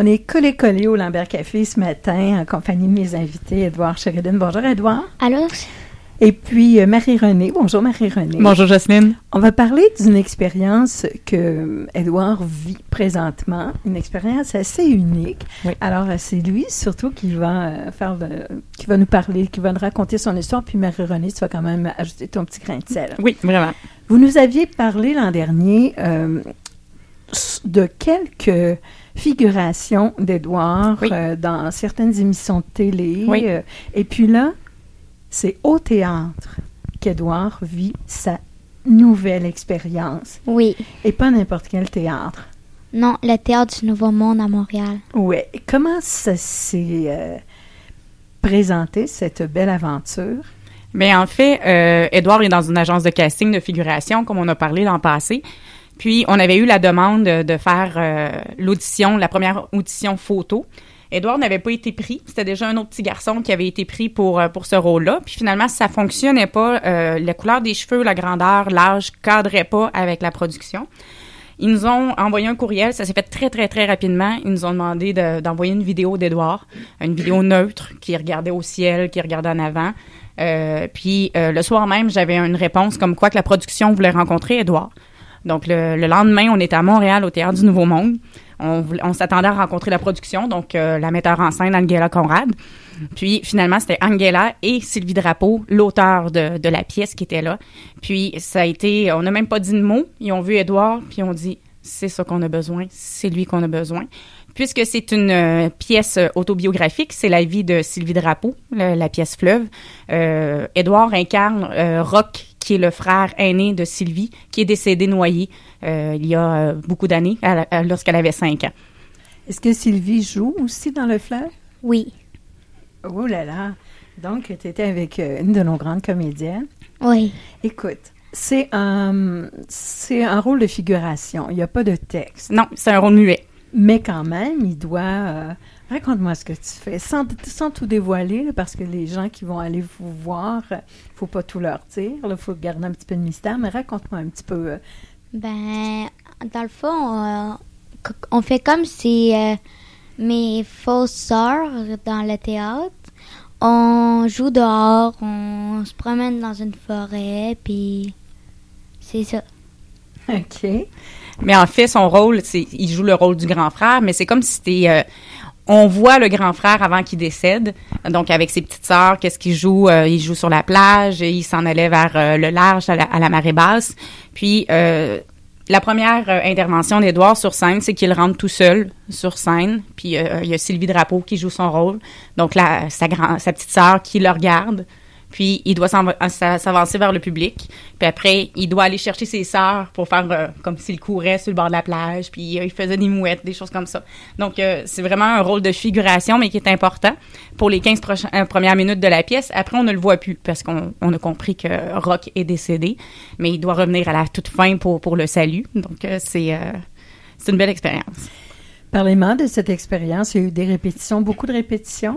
On est collés au Lambert Café ce matin en compagnie de mes invités, Édouard Sheridan. Bonjour, Édouard. Allô? Et puis Marie-Renée. Bonjour, Marie-Renée. Bonjour, Jocelyne. On va parler d'une expérience que Édouard vit présentement, une expérience assez unique. Oui. Alors, c'est lui surtout qui va qui va nous parler, qui va nous raconter son histoire. Puis Marie-Renée, tu vas quand même ajouter ton petit grain de sel. Oui, vraiment. Vous nous aviez parlé l'an dernier de quelques figurations d'Édouard Oui. dans certaines émissions de télé. Oui. Et puis là, c'est au théâtre qu'Édouard vit sa nouvelle expérience. Oui. Et pas n'importe quel théâtre. Non, le Théâtre du Nouveau Monde à Montréal. Oui. Comment ça s'est présenté, cette belle aventure? Bien, en fait, Édouard est dans une agence de casting de figuration, comme on a parlé l'an passé. Puis, on avait eu la demande de faire l'audition, la première audition photo. Édouard n'avait pas été pris. C'était déjà un autre petit garçon qui avait été pris pour ce rôle-là. Puis finalement, ça fonctionnait pas. La couleur des cheveux, la grandeur, l'âge cadrait pas avec la production. Ils nous ont envoyé un courriel. Ça s'est fait très, très, très rapidement. Ils nous ont demandé d'envoyer une vidéo d'Édouard, une vidéo neutre qui regardait au ciel, qui regardait en avant. Puis le soir même, j'avais une réponse comme quoi que la production voulait rencontrer Édouard. Donc, le lendemain, on était à Montréal, au Théâtre du Nouveau Monde. On s'attendait à rencontrer la production, donc la metteur en scène, Angela Conrad. Puis, finalement, c'était Angela et Sylvie Drapeau, l'auteur de la pièce, qui était là. Puis, ça a été... On n'a même pas dit de mots. Ils ont vu Édouard, puis ils ont dit « C'est ça qu'on a besoin. C'est lui qu'on a besoin. » Puisque c'est une pièce autobiographique, c'est la vie de Sylvie Drapeau, la pièce Fleuve. Édouard incarne Roch, qui est le frère aîné de Sylvie, qui est décédé noyé il y a beaucoup d'années, lorsqu'elle avait 5 ans. Est-ce que Sylvie joue aussi dans le fleuve? Oui. Oh là là! Donc, tu étais avec une de nos grandes comédiennes. Oui. Écoute, c'est un rôle de figuration. Il n'y a pas de texte. Non, c'est un rôle muet. Mais quand même, il doit... raconte-moi ce que tu fais, sans tout dévoiler, là, parce que les gens qui vont aller vous voir, il ne faut pas tout leur dire, il faut garder un petit peu de mystère, mais raconte-moi un petit peu. Ben, dans le fond, on fait comme si mes fausses sœurs dans le théâtre. On joue dehors, on se promène dans une forêt, puis c'est ça. OK. Mais en fait, son rôle, il joue le rôle du grand frère, mais c'est comme si c'était... on voit le grand frère avant qu'il décède, donc avec ses petites sœurs, qu'est-ce qu'il joue? Il joue sur la plage, il s'en allait vers le large, à la marée basse. Puis, la première intervention d'Édouard sur scène, c'est qu'il rentre tout seul sur scène. Puis, il y a Sylvie Drapeau qui joue son rôle, donc sa petite sœur qui le regarde. Puis, il doit s'avancer vers le public. Puis après, il doit aller chercher ses sœurs pour faire comme s'il courait sur le bord de la plage. Puis, il faisait des mouettes, des choses comme ça. Donc, c'est vraiment un rôle de figuration, mais qui est important pour les 15 premières minutes de la pièce. Après, on ne le voit plus parce qu'on a compris que Roch est décédé. Mais il doit revenir à la toute fin pour le salut. Donc, c'est une belle expérience. Parlez-moi de cette expérience. Il y a eu des répétitions, beaucoup de répétitions?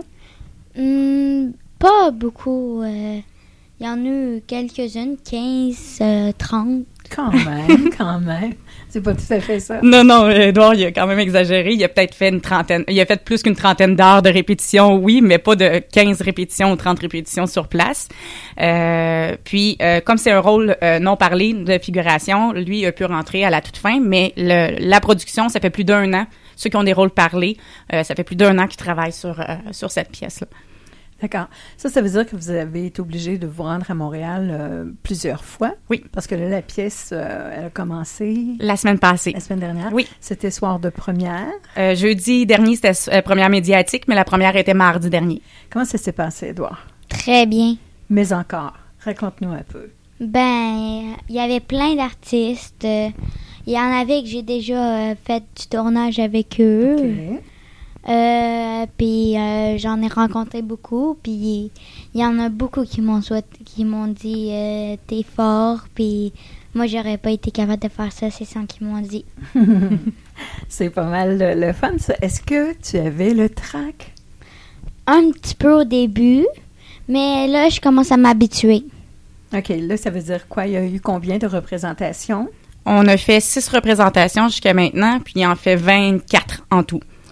Pas beaucoup. Il y en a eu quelques-unes, 15, 30. Quand même. C'est pas tout à fait ça. Non, Édouard, il a quand même exagéré. Il a peut-être fait il a fait plus qu'une trentaine d'heures de répétition, oui, mais pas de 15 répétitions ou 30 répétitions sur place. Puis, comme c'est un rôle non parlé de figuration, lui, il a pu rentrer à la toute fin, mais la production, ça fait plus d'1 an. Ceux qui ont des rôles parlés, ça fait plus d'1 an qu'ils travaillent sur cette pièce-là. D'accord. Ça veut dire que vous avez été obligé de vous rendre à Montréal plusieurs fois? Oui. Parce que là, la pièce, elle a commencé... La semaine passée. La semaine dernière? Oui. C'était soir de première? Jeudi dernier, c'était première médiatique, mais la première était mardi dernier. Comment ça s'est passé, Édouard? Très bien. Mais encore, raconte-nous un peu. Ben, il y avait plein d'artistes. Il y en avait que j'ai déjà fait du tournage avec eux. OK. Puis j'en ai rencontré beaucoup, puis il y en a beaucoup qui m'ont dit t'es fort, puis moi j'aurais pas été capable de faire ça, c'est ça qu'ils m'ont dit. C'est pas mal le fun ça. Est-ce que tu avais le trac? Un petit peu au début, mais là je commence à m'habituer. OK, là ça veut dire quoi? Il y a eu combien de représentations? On a fait 6 représentations jusqu'à maintenant, puis il en fait 24 en tout.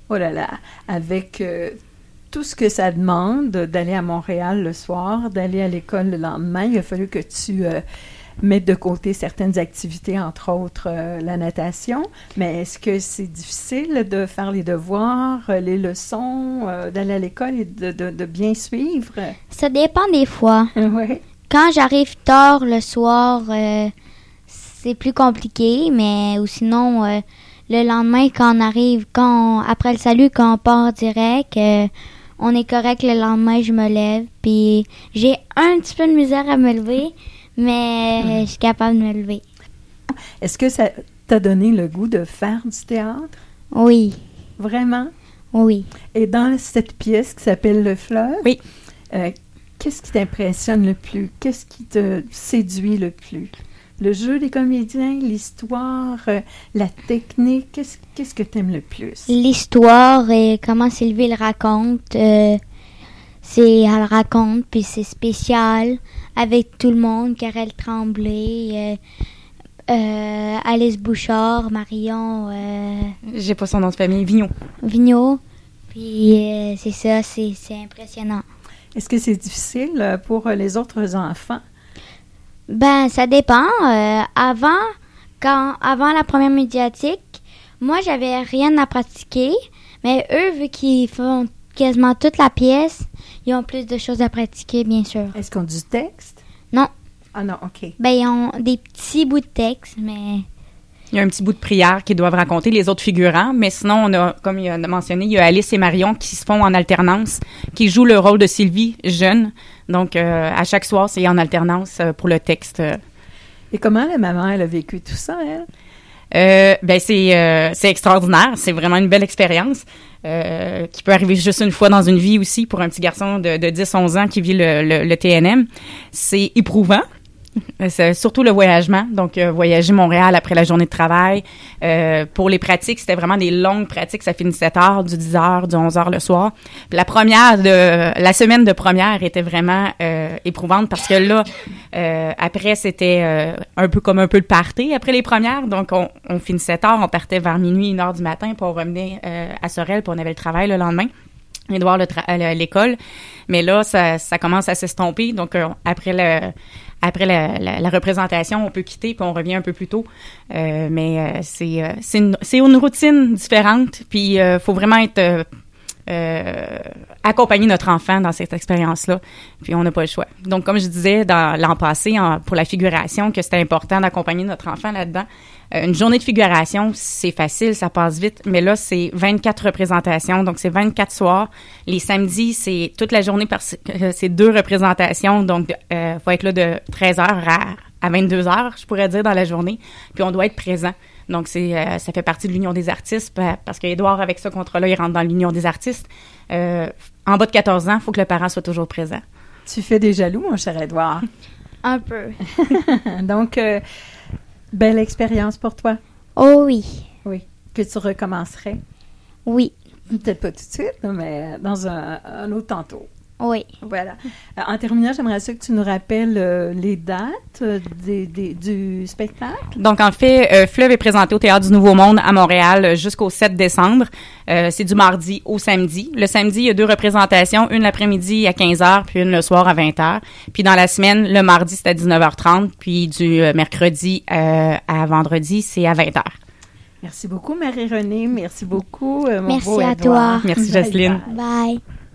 Oh là là, avec tout ce que ça demande d'aller à Montréal le soir, d'aller à l'école le lendemain, il a fallu que tu mettes de côté certaines activités, entre autres la natation. Mais est-ce que c'est difficile de faire les devoirs, les leçons, d'aller à l'école et de bien suivre? Ça dépend des fois. Oui. Quand j'arrive tard le soir, c'est plus compliqué, mais ou sinon, le lendemain, après le salut, quand on part direct, on est correct le lendemain, je me lève, puis j'ai un petit peu de misère à me lever, mais je suis capable de me lever. Est-ce que ça t'a donné le goût de faire du théâtre? Oui. Vraiment? Oui. Et dans cette pièce qui s'appelle Le Fleuve, Oui. Qu'est-ce qui t'impressionne le plus? Qu'est-ce qui te séduit le plus? Le jeu des comédiens, l'histoire, la technique, qu'est-ce que tu aimes le plus? L'histoire et comment Sylvie le raconte, elle raconte, puis c'est spécial avec tout le monde, Karel Tremblay, Alice Bouchard, Marion J'ai pas son nom de famille, Vigneault, puis c'est ça, c'est impressionnant. Est-ce que c'est difficile pour les autres enfants? Ben, ça dépend. Avant la première médiatique, moi, j'avais rien à pratiquer, mais eux, vu qu'ils font quasiment toute la pièce, ils ont plus de choses à pratiquer, bien sûr. Est-ce qu'on a du texte? Non. Ah non, OK. Ben, ils ont des petits bouts de texte, mais... Il y a un petit bout de prière qu'ils doivent raconter les autres figurants, mais sinon, on a, comme il a mentionné, il y a Alice et Marion qui se font en alternance, qui jouent le rôle de Sylvie jeune. Donc, à chaque soir, c'est en alternance pour le texte. Et comment la maman, elle a vécu tout ça, elle? Ben c'est extraordinaire. C'est vraiment une belle expérience qui peut arriver juste une fois dans une vie aussi pour un petit garçon de 10-11 ans qui vit le TNM. C'est éprouvant. C'est surtout le voyagement, donc voyager Montréal après la journée de travail. Pour les pratiques, c'était vraiment des longues pratiques, ça finissait tard, du 10h, du 11h le soir. Puis la semaine de première était vraiment éprouvante parce que là, après, c'était un peu le party après les premières, donc on finissait tard, on partait vers minuit, 1h du matin, puis on revenait à Sorel, puis on avait le travail le lendemain. Édouard l'école, mais là ça commence à s'estomper, donc après la représentation on peut quitter puis on revient un peu plus tôt, mais c'est une routine différente, puis faut vraiment être accompagner notre enfant dans cette expérience-là, puis on n'a pas le choix. Donc, comme je disais dans l'an passé, pour la figuration, que c'était important d'accompagner notre enfant là-dedans. Une journée de figuration, c'est facile, ça passe vite, mais là, c'est 24 représentations, donc c'est 24 soirs. Les samedis, c'est toute la journée, c'est 2 représentations, donc faut être là de 13h à 22h, je pourrais dire, dans la journée, puis on doit être présent. Donc, ça fait partie de l'Union des artistes, parce qu'Édouard, avec ce contrat-là, il rentre dans l'Union des artistes. En bas de 14 ans, il faut que le parent soit toujours présent. Tu fais des jaloux, mon cher Édouard? Un peu. Donc, belle expérience pour toi? Oh oui. Oui. Que tu recommencerais? Oui. Peut-être pas tout de suite, mais dans un autre tantôt. Oui. Voilà. En terminant, j'aimerais ça que tu nous rappelles les dates du spectacle. Donc, en fait, Fleuve est présenté au Théâtre du Nouveau Monde à Montréal jusqu'au 7 décembre. C'est du mardi au samedi. Le samedi, il y a 2 représentations, une l'après-midi à 15h, puis une le soir à 20h. Puis dans la semaine, le mardi, c'est à 19h30, puis du mercredi à vendredi, c'est à 20h. Merci beaucoup, Marie-Renée. Merci beaucoup, mon Merci beau à Édouard. toi. Merci, Jocelyne. Bye.